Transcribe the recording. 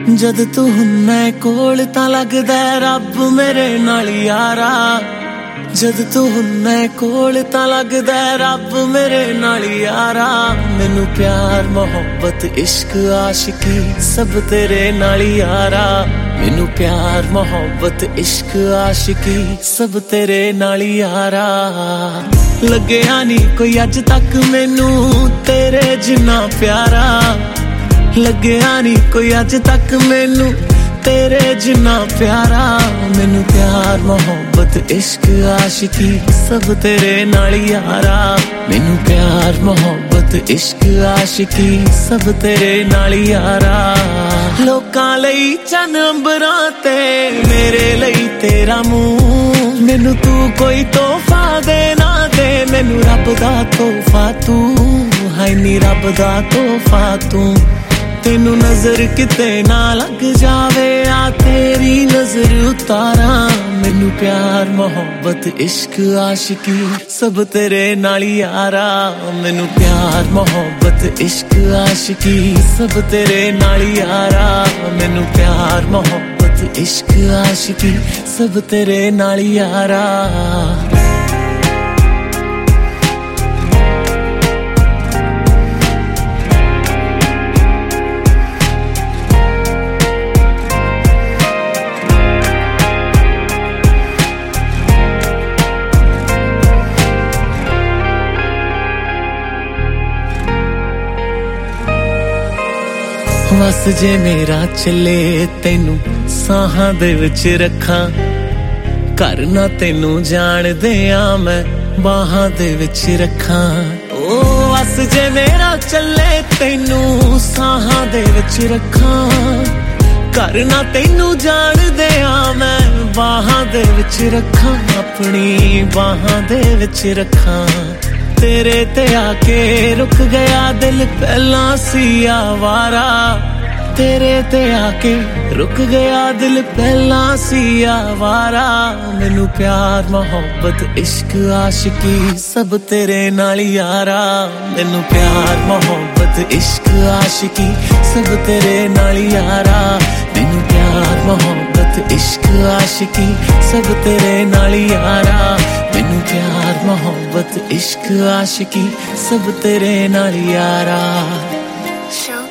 जद तू हुन्ना कोल तां लगदा रब मेरे नाल यारा। जद तू हुन्ना कोल तां लगदा रब मेरे नाल यारा। मैनू प्यार मोहब्बत इश्क आशिकी सब तेरे नाल यारा। मैनू प्यार मोहब्बत इश्क आशिकी सब तेरे नाल यारा। लग्या नी कोई अज तक मैनू तेरे जिन्ना प्यारा। लग्या नी कोई अज तक मैनू तेरे जिन्ना प्यारा। मैनू प्यार मोहब्बत इश्क आशिकी सब तेरे नाल यारा। मैनू प्यार मोहब्बत इश्क आशिकी सब तेरे नाल यारा। लोकां लई चन अंबरां ते मेरे लई तेरा मुंह। मैनू तू कोई तोहफा दे ना दे मैनू रब दा तोहफा तू। हाय नी रब दा तोहफा तू। तेनू नजर किते ना लग जावे आ तेरी नजर उतारा। मैनू प्यार मोहब्बत इश्क आशिकी सब तेरे नाल यारा। मैनू प्यार मोहब्बत इश्क आशिकी सब तेरे नाल यारा। मैनू प्यार मोहब्बत इश्क आशिकी सब तेरे नाल यारा। बस जे मेरा चले तेनू साहां दे विच रखां। घर ना तेनू जान दिया मैं बाहां दे विच रखां। ओ बस जे मेरा चले तेनू साहां दे विच रखां। घर ना तेनू जान दिया मैं बाहां दे विच रखां। अपनी बाहां दे विच रखां। तेरे ते आके रुक गया दिल पहला सी आवारा। तेरे ते आके रुक गया दिल पहला सी आवारा। मैनू प्यार मोहब्बत इश्क आशिकी सब तेरे नाल यारा। मैनू प्यार मोहब्बत इश्क आशिकी सब तेरे नाल यारा। मैनू प्यार मोहब्बत इश्क आशिकी सब तेरे नाल यारा। मैनू प्यार मोहब्बत इश्क आशिकी सब तेरे नाल यारा।